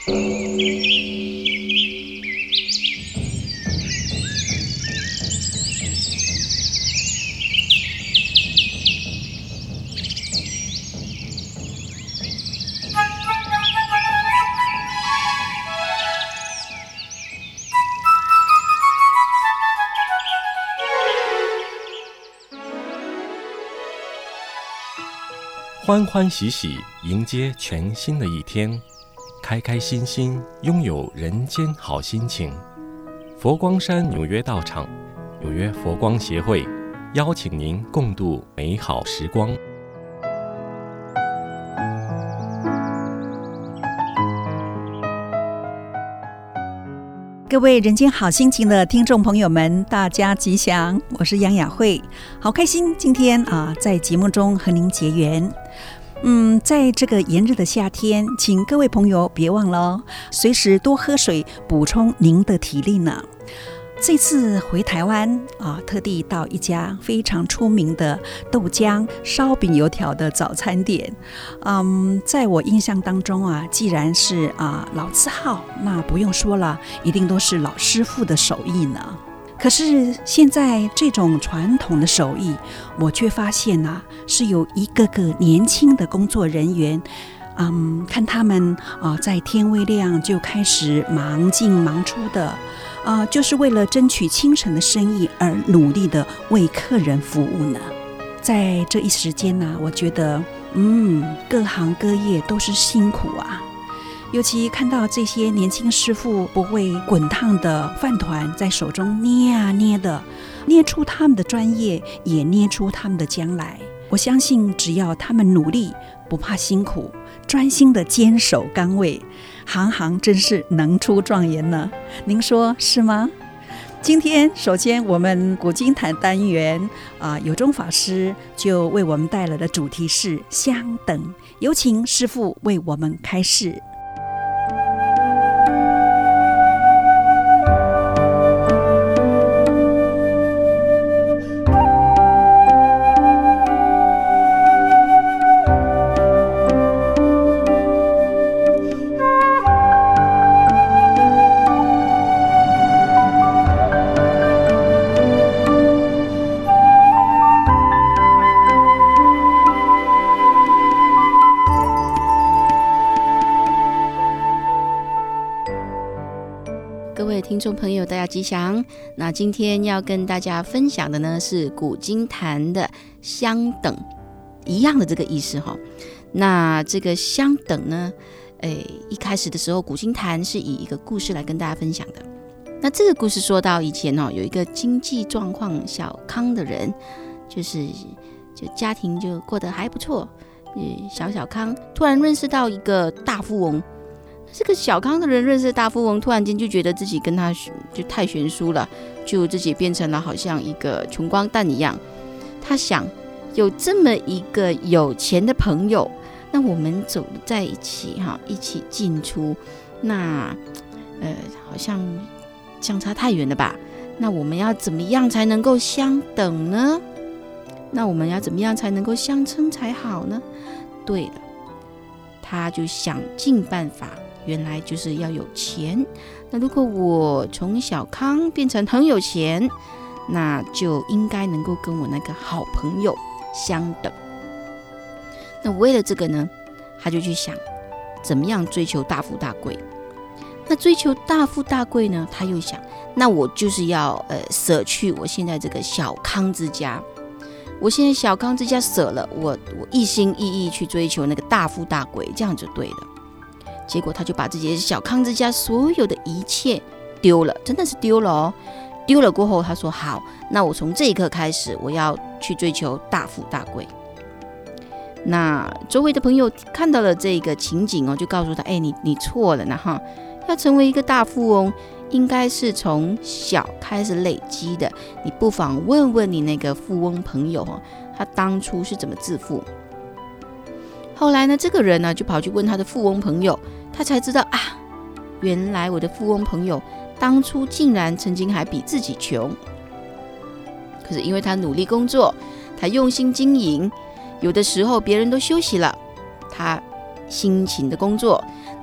欢欢喜喜迎接全新的一天，开开心心拥有人间好心情。佛光山纽约道场纽约佛光协会邀请您共度美好时光。 各位人间好心情的听众朋友们，大家吉祥，我是杨雅慧，好开心今天在节目中和您结缘。在这个炎热的夏天，请各位朋友别忘了随时多喝水，补充您的体力呢。这次回台湾特地到一家非常出名的豆浆、烧饼、油条的早餐店。在我印象当中既然是老字号，那不用说了，一定都是老师傅的手艺呢。可是现在这种传统的手艺，我却发现是有一个个年轻的工作人员。看他们在天未亮就开始忙进忙出的，就是为了争取清晨的生意而努力的为客人服务呢。在这一时间我觉得各行各业都是辛苦尤其看到这些年轻师傅不会滚烫的饭团在手中捏捏的，捏出他们的专业，也捏出他们的将来。我相信只要他们努力，不怕辛苦，专心的坚守岗位，行行真是能出状元呢。您说是吗？今天首先我们古今坛单元有中法师就为我们带来的主题是相等，有请师父为我们开示。 听众朋友大家吉祥，那今天要跟大家分享的呢是古今坛的相等一样的这个意思那这个相等呢一开始的时候古今坛是以一个故事来跟大家分享的。那这个故事说到以前有一个经济状况小康的人，就家庭就过得还不错，小康突然认识到一个大富翁。这个小康的人认识大富翁，突然间就觉得自己跟他就太悬殊了，就自己变成了好像一个穷光蛋一样。他想有这么一个有钱的朋友，那我们走在一起一起进出，那好像相差太远了吧？那我们要怎么样才能够相等呢？那我们要怎么样才能够相称才好呢？对了，他就想尽办法，原来就是要有钱。那如果我从小康变成很有钱，那就应该能够跟我那个好朋友相等。那为了这个呢，他就去想怎么样追求大富大贵。那追求大富大贵呢，他又想，那我就是要舍去我现在这个小康之家。我现在小康之家舍了，我一心一意去追求那个大富大贵，这样就对了。结果他就把自己的小康之家所有的一切丢了，真的是丢了丢了过后，他说好，那我从这一刻开始，我要去追求大富大贵。那周围的朋友看到了这个情景就告诉他，你错了呢要成为一个大富翁，应该是从小开始累积的。你不妨问问你那个富翁朋友他当初是怎么致富。后来呢，这个人呢就跑去问他的富翁朋友，他才知道原来我的富翁朋友当初竟然曾经还比自己穷。可是因为他努力工作，他用心经营，有的时候别人都休息了，他辛勤的工作，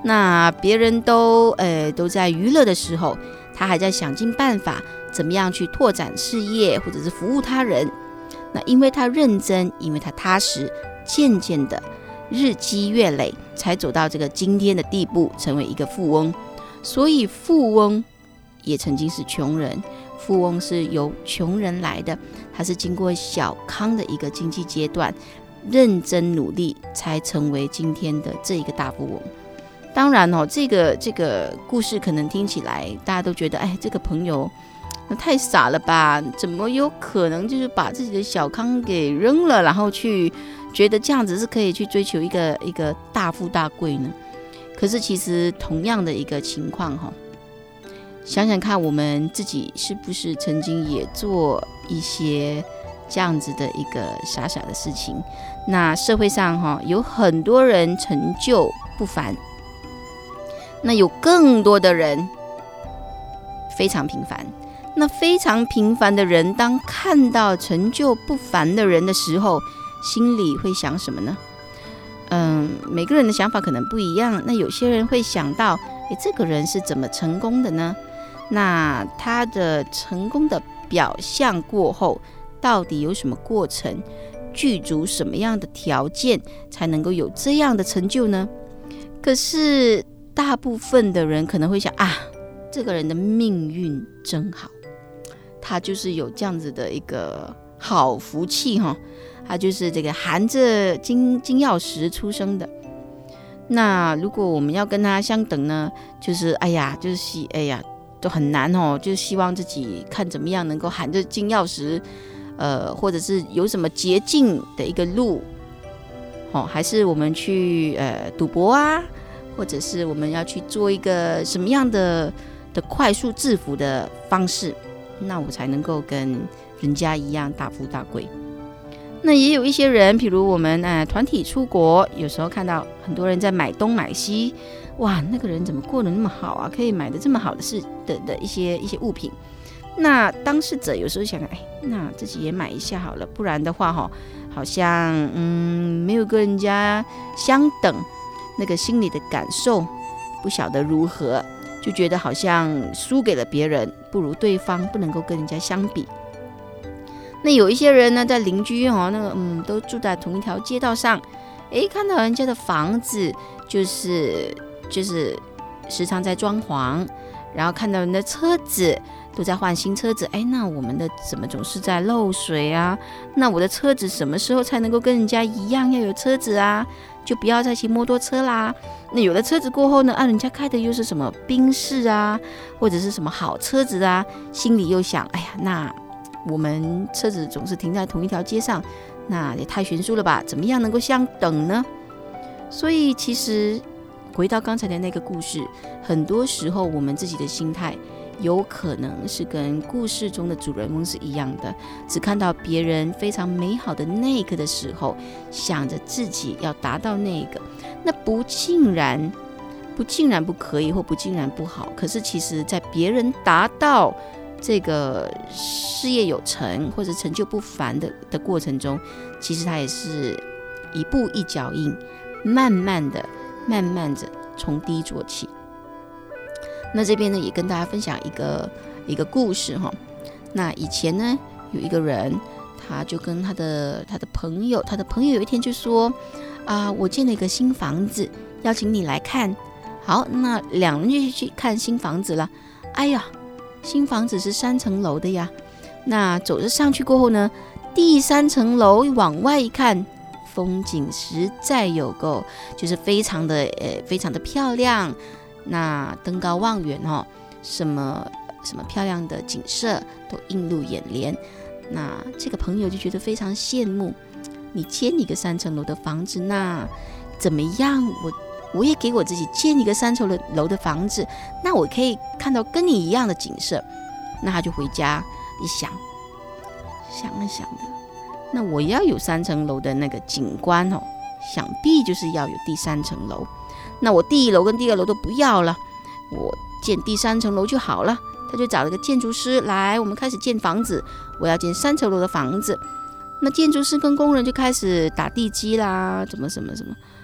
那别人都在娱乐的时候，他还在想尽办法怎么样去拓展事业或者是服务他人。那因为他认真，因为他踏实，渐渐的日积月累，才走到这个今天的地步，成为一个富翁。所以富翁也曾经是穷人，富翁是由穷人来的，他是经过小康的一个经济阶段，认真努力才成为今天的这一个大富翁。当然这个故事可能听起来大家都觉得，这个朋友太傻了吧，怎么有可能就是把自己的小康给扔了，然后去觉得这样子是可以去追求一个大富大贵呢？可是其实同样的一个情况想想看，我们自己是不是曾经也做一些这样子的一个傻傻的事情？那社会上有很多人成就不凡，那有更多的人非常平凡。那非常平凡的人，当看到成就不凡的人的时候，心里会想什么呢？每个人的想法可能不一样。那有些人会想到，这个人是怎么成功的呢？那他的成功的表象过后，到底有什么过程？具足什么样的条件才能够有这样的成就呢？可是大部分的人可能会想这个人的命运真好，他就是有这样子的一个好福气他就是这个含着金钥匙出生的。那如果我们要跟他相等呢，就是都很难就希望自己看怎么样能够含着金钥匙，或者是有什么捷径的一个路，还是我们去赌博啊，或者是我们要去做一个什么样的快速致富的方式，那我才能够跟人家一样大富大贵。那也有一些人，比如我们团体出国，有时候看到很多人在买东买西，哇，那个人怎么过得那么好啊，可以买的这么好的一些物品。那当事者有时候想那自己也买一下好了，不然的话好像没有跟人家相等，那个心里的感受不晓得如何，就觉得好像输给了别人，不如对方，不能够跟人家相比。那有一些人呢，在邻居都住在同一条街道上，看到人家的房子就是时常在装潢，然后看到人的车子都在换新车子，那我们的怎么总是在漏水啊？那我的车子什么时候才能够跟人家一样要有车子啊？就不要再骑摩托车啦。那有了车子过后呢，人家开的又是什么宾士啊，或者是什么好车子啊，心里又想，那我们车子总是停在同一条街上，那也太悬殊了吧？怎么样能够相等呢？所以其实回到刚才的那个故事，很多时候我们自己的心态有可能是跟故事中的主人翁是一样的，只看到别人非常美好的那个的时候，想着自己要达到那个，那不尽然不可以，或不尽然不好，可是其实在别人达到这个事业有成或者成就不凡的过程中，其实他也是一步一脚印，慢慢的从低做起。那这边呢，也跟大家分享一个故事那以前呢，有一个人，他就跟他的朋友有一天就说我建了一个新房子，邀请你来看。好，那两人就去看新房子了。新房子是3层楼的呀。那走着上去过后呢，第3层楼往外一看，风景实在有够，就是非常的漂亮。那登高望远什么漂亮的景色都映入眼帘。那这个朋友就觉得非常羡慕，你建一个3层楼的房子，那怎么样？我也给我自己建一个3层楼的房子，那我可以看到跟你一样的景色。那他就回家一想的，那我要有3层楼的那个景观想必就是要有第3层楼。那我第1楼跟第2楼都不要了，我建第3层楼就好了。他就找了个建筑师来，我们开始建房子，我要建3层楼的房子。那建筑师跟工人就开始打地基啦，什么。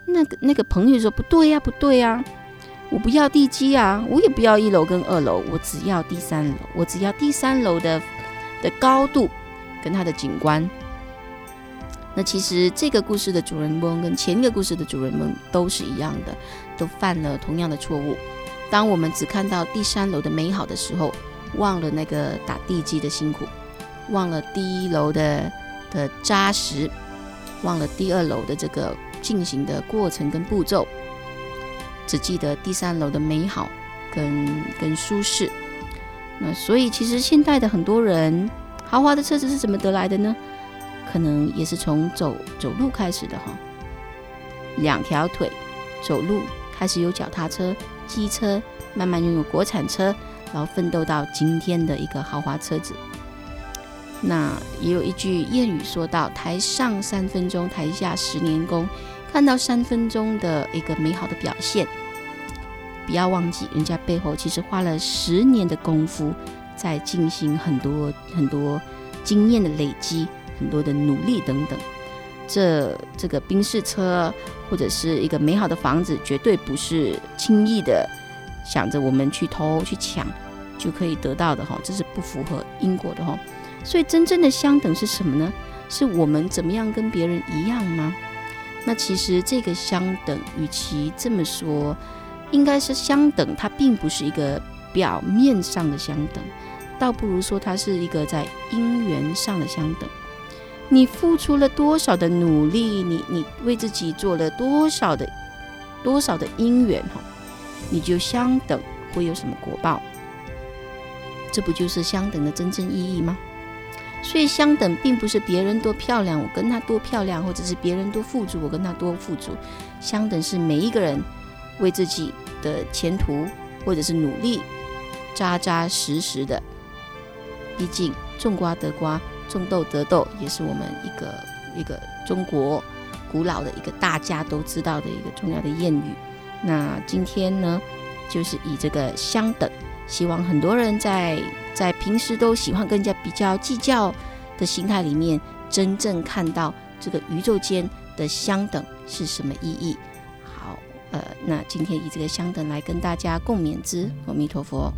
那个朋友说不对呀，不对呀，我不要地基啊，我也不要1楼跟2楼，我只要第3楼，我只要第3楼的高度跟它的景观。那其实这个故事的主人翁跟前一个故事的主人翁都是一样的，都犯了同样的错误。当我们只看到第3楼的美好的时候，忘了那个打地基的辛苦，忘了第1楼的扎实，忘了第2楼的这个进行的过程跟步骤，只记得第3楼的美好跟舒适。那所以其实现代的很多人，豪华的车子是怎么得来的呢？可能也是从走路开始的哈，2条腿走路，开始有脚踏车、机车，慢慢拥有国产车，然后奋斗到今天的一个豪华车子。那也有一句谚语说到，台上3分钟，台下10年功。看到3分钟的一个美好的表现，不要忘记人家背后其实花了10年的功夫，在进行很多经验的累积，很多的努力等等。这个宾士车或者是一个美好的房子，绝对不是轻易的想着我们去偷去抢就可以得到的哈，这是不符合因果的哈。所以真正的相等是什么呢？是我们怎么样跟别人一样吗？那其实这个相等，与其这么说，应该是相等，它并不是一个表面上的相等，倒不如说它是一个在因缘上的相等。你付出了多少的努力，你为自己做了多少的因缘，你就相等会有什么果报？这不就是相等的真正意义吗？所以相等并不是别人多漂亮我跟他多漂亮，或者是别人多富足我跟他多富足。相等是每一个人为自己的前途或者是努力扎扎实实的。毕竟种瓜得瓜，种豆得豆，也是我们一个中国古老的一个大家都知道的一个重要的谚语。那今天呢，就是以这个相等，希望很多人在平时都喜欢跟人家比较计较的心态里面，真正看到这个宇宙间的相等是什么意义。好，那今天以这个相等来跟大家共勉之，阿弥陀佛。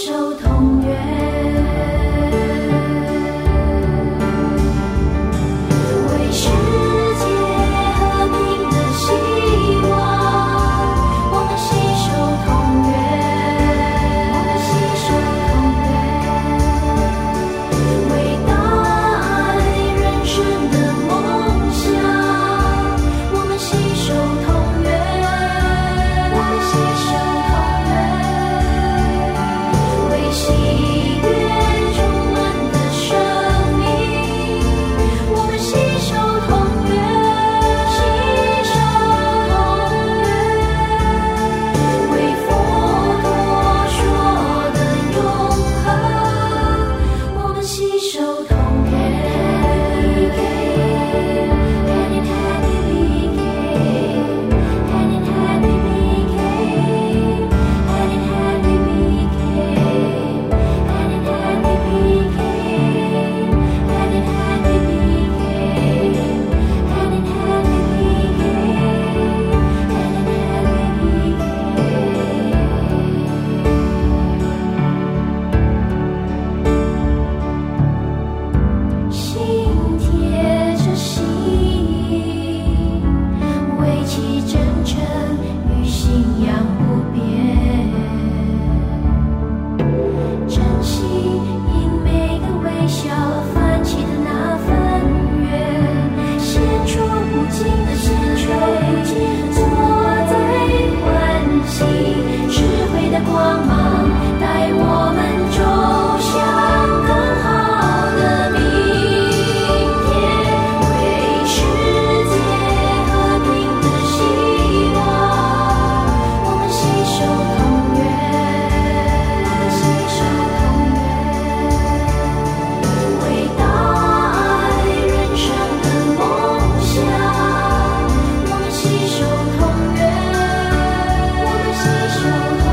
手同源，为世界和平的希望，我们携手同源，我们携手同源，为大爱人生的梦想，我们携手同源，我们携手同源，为喜悦充满的生命，我们携手同源，携手同源，为佛陀说的永恒，我们携手同源。心贴着心，维系真诚与信仰不变，珍惜因每个微笑泛起的那份缘，献出无尽的智慧，坐在欢喜智慧的光芒，带我们走向更好的明天，为世界和平的希望，我们携手同源，我们携手同源，为大爱人生的梦想，我们携手同源，我们携手同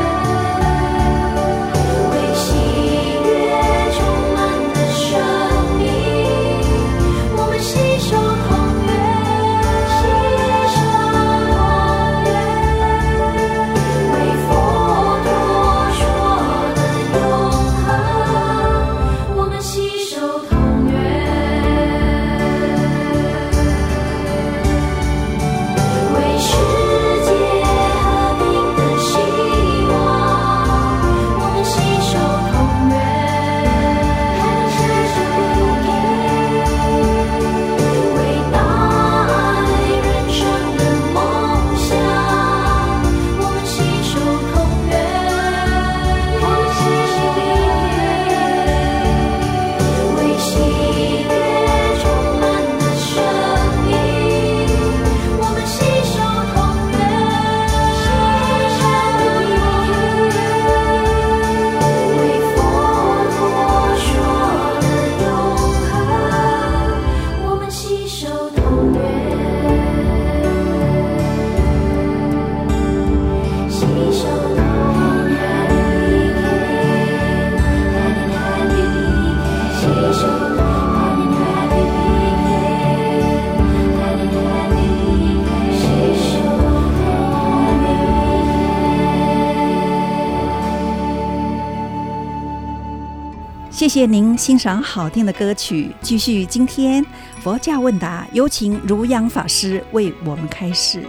源，为喜悦充满的生命，我们携手同源，携手同源，为佛陀说的永恒，我们携手同源，为世界和平的希望，我们携手同源，携手同源，为大爱人生的梦想，我们携手同源，携手同源，为喜悦充满的生命，我们携手同源，携手同源，为佛陀说的永恒，我们携手同源，携手同源，携手同源。 谢谢您欣赏好听的歌曲。继续今天佛教问答，有请如阳法师为我们开示。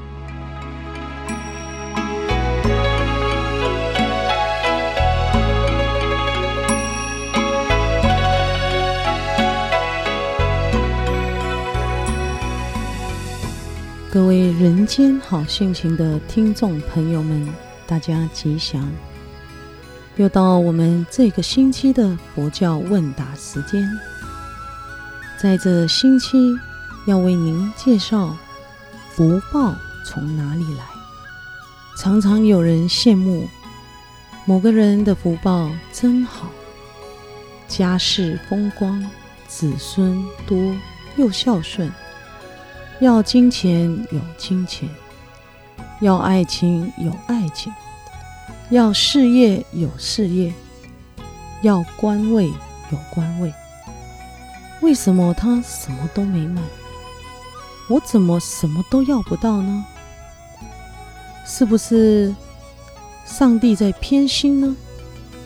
各位人间好性情的听众朋友们，大家吉祥！又到我们这个星期的佛教问答时间。在这星期要为您介绍福报从哪里来。常常有人羡慕某个人的福报真好，家世风光，子孙多又孝顺，要金钱有金钱，要爱情有爱情，要事业有事业，要官位有官位。为什么他什么都没买？我怎么什么都要不到呢？是不是上帝在偏心呢？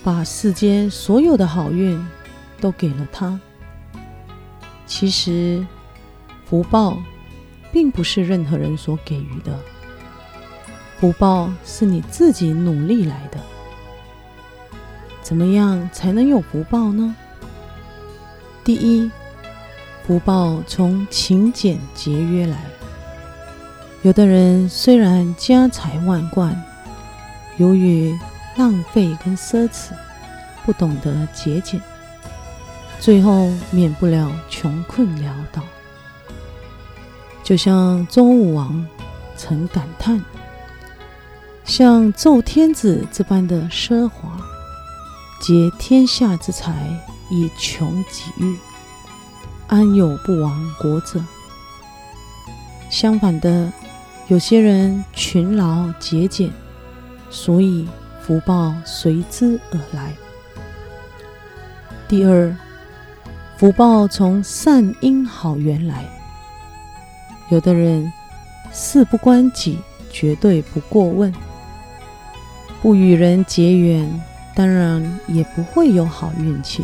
把世间所有的好运都给了他。其实福报并不是任何人所给予的，福报是你自己努力来的。怎么样才能有福报呢？第一，福报从勤俭节约来。有的人虽然家财万贯，由于浪费跟奢侈，不懂得节俭，最后免不了穷困潦倒。就像周武王曾感叹，像周天子这般的奢华，竭天下之财以穷己欲，安有不亡国者？相反的，有些人勤劳节俭，所以福报随之而来。第二，福报从善因好缘来。有的人事不关己，绝对不过问，不与人结缘，当然也不会有好运气。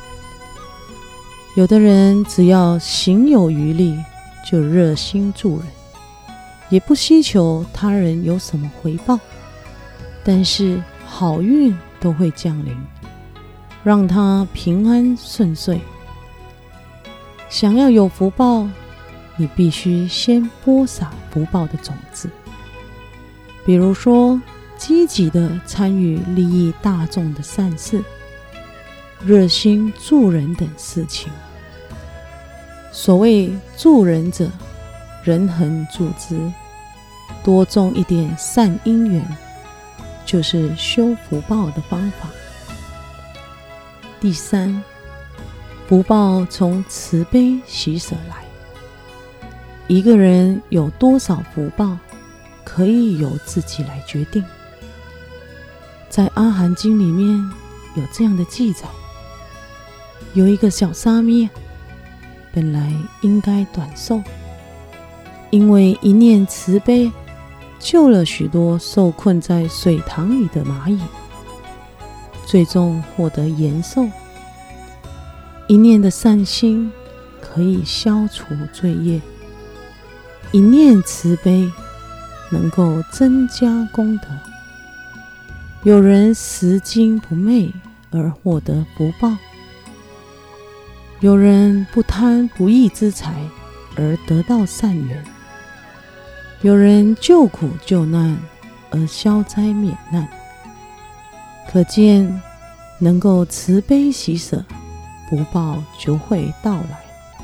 有的人只要行有余力，就热心助人，也不希求他人有什么回报，但是好运都会降临，让他平安顺遂。想要有福报，你必须先播撒福报的种子，比如说积极的参与利益大众的善事，热心助人等事情。所谓助人者，人恒助之，多种一点善因缘，就是修福报的方法。第三，福报从慈悲喜舍来。一个人有多少福报，可以由自己来决定。在阿含经里面有这样的记载，有一个小沙弥，本来应该短寿，因为一念慈悲，救了许多受困在水塘里的蚂蚁，最终获得延寿。一念的善心可以消除罪业，一念慈悲能够增加功德。有人拾金不昧而获得福报，有人不贪不义之财而得到善缘，有人救苦救难而消灾免难。可见能够慈悲喜舍，福报就会到来。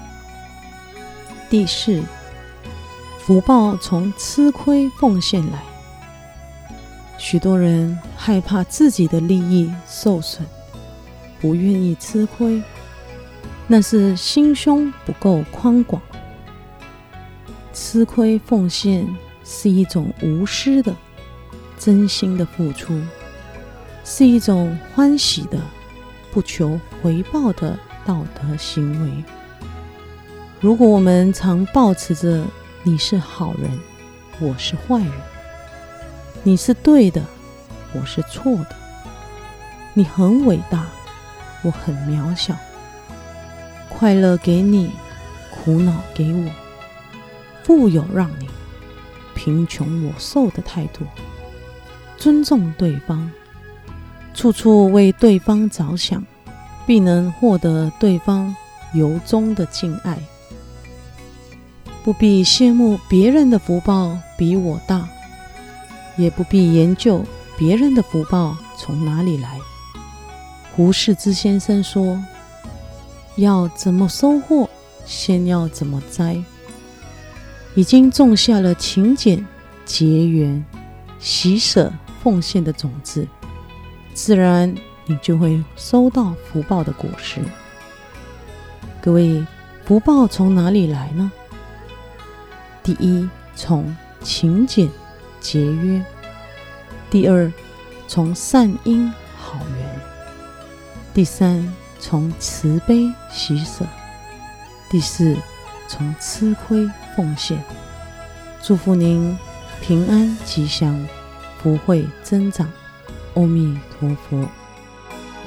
第四，福报从吃亏奉献来。许多人害怕自己的利益受损，不愿意吃亏，那是心胸不够宽广。吃亏奉献是一种无私的、真心的付出，是一种欢喜的、不求回报的道德行为。如果我们常抱持着你是好人，我是坏人，你是对的，我是错的，你很伟大，我很渺小，快乐给你，苦恼给我，富有让你，贫穷我受的态度，尊重对方，处处为对方着想，必能获得对方由衷的敬爱。不必羡慕别人的福报比我大，也不必研究别人的福报从哪里来。胡适之先生说，要怎么收获，先要怎么栽。已经种下了勤俭、节缘、喜舍、奉献的种子，自然你就会收到福报的果实。各位，福报从哪里来呢？第一，从勤俭节约；第二，从善因好缘；第三，从慈悲喜舍；第四，从吃亏奉献。祝福您平安吉祥，福慧增长。阿弥陀佛。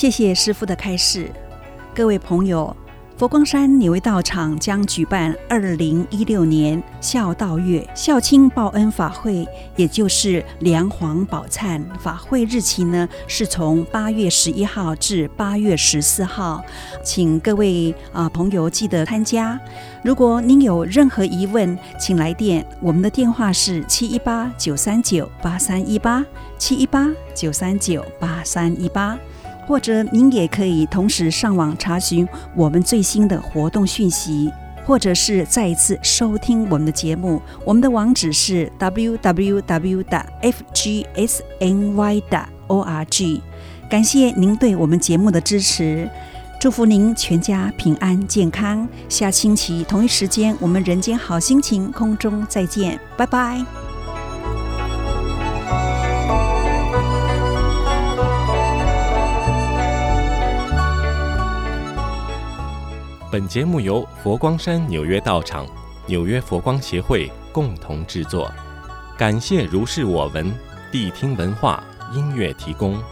谢谢师父的开示。各位朋友，佛光山纽约道场将举办2016年孝道月孝亲报恩法会，也就是梁皇宝忏法会，日期呢是从8月11号至8月14号，请各位朋友记得参加。如果您有任何疑问，请来电，我们的电话是718-939-8318 718-939-8318，或者您也可以同时上网查询我们最新的活动讯息，或者是再一次收听我们的节目。我们的网址是 www.fgsny.org。 感谢您对我们节目的支持，祝福您全家平安健康。下星期同一时间，我们人间好心情空中再见，拜拜。 本节目由佛光山纽约道场、纽约佛光协会共同制作，感谢如是我闻谛听文化音乐提供。